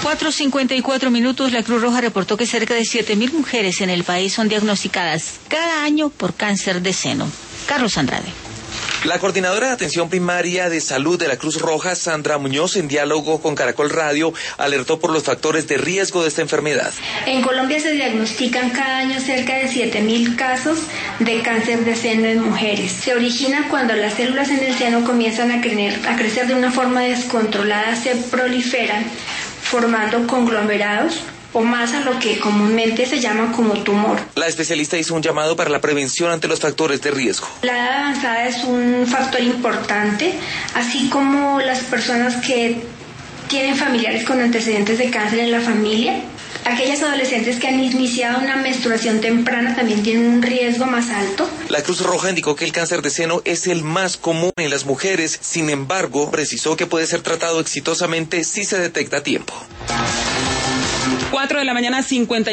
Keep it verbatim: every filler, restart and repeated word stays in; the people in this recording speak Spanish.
cuatro cincuenta y cuatro minutos, la Cruz Roja reportó que cerca de siete mil mujeres en el país son diagnosticadas cada año por cáncer de seno. Carlos Andrade. La coordinadora de atención primaria de salud de la Cruz Roja, Sandra Muñoz, en diálogo con Caracol Radio, alertó por los factores de riesgo de esta enfermedad. En Colombia se diagnostican cada año cerca de siete mil casos de cáncer de seno en mujeres. Se origina cuando las células en el seno comienzan a, crecer, a crecer de una forma descontrolada, se proliferan formando conglomerados o masa, lo que comúnmente se llama como tumor. La especialista hizo un llamado para la prevención ante los factores de riesgo. La edad avanzada es un factor importante, así como las personas que tienen familiares con antecedentes de cáncer en la familia. Aquellas adolescentes que han iniciado una menstruación temprana también tienen un riesgo más alto. La Cruz Roja indicó que el cáncer de seno es el más común en las mujeres, sin embargo, precisó que puede ser tratado exitosamente si se detecta a tiempo. cuatro de la mañana, cincuenta